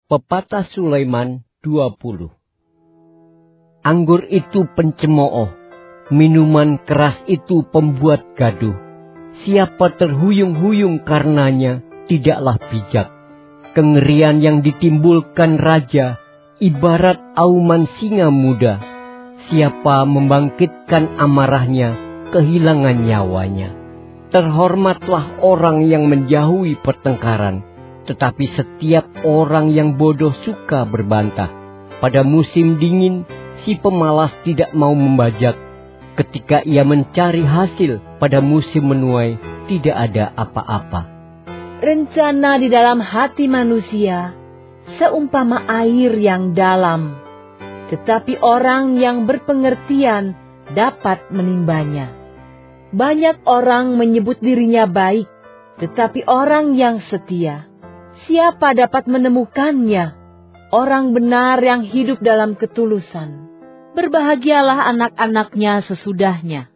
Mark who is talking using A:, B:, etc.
A: Pepatah Sulaiman 20. Anggur itu pencemooh, minuman keras itu pembuat gaduh. Siapa terhuyung-huyung karenanya tidaklah bijak. Kengerian yang ditimbulkan raja ibarat auman singa muda. Siapa membangkitkan amarahnya kehilangan nyawanya. Terhormatlah orang yang menjauhi pertengkaran, tetapi setiap orang yang bodoh suka berbantah. Pada musim dingin, si pemalas tidak mau membajak. Ketika ia mencari hasil pada musim menuai, tidak ada apa-apa.
B: Rencana di dalam hati manusia seumpama air yang dalam, tetapi orang yang berpengertian dapat menimbanya. Banyak orang menyebut dirinya baik, tetapi orang yang setia, siapa dapat menemukannya? Orang benar yang hidup dalam ketulusan, berbahagialah anak-anaknya sesudahnya.